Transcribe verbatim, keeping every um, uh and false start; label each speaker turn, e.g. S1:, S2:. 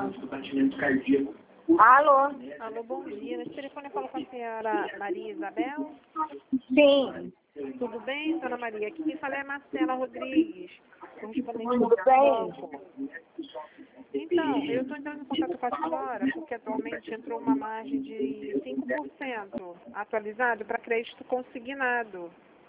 S1: do batimento cardíaco.
S2: Alô?
S3: Alô, bom dia. Nesse telefone eu falo com a senhora Maria Isabel.
S2: Sim.
S3: Tudo bem, dona Maria? Aqui quem fala é a Marcela Rodrigues, correspondente
S2: Tudo
S3: do
S2: bem?
S3: banco. Então, eu estou entrando em contato com a senhora porque atualmente entrou uma margem de cinco por cento atualizado para crédito consignado.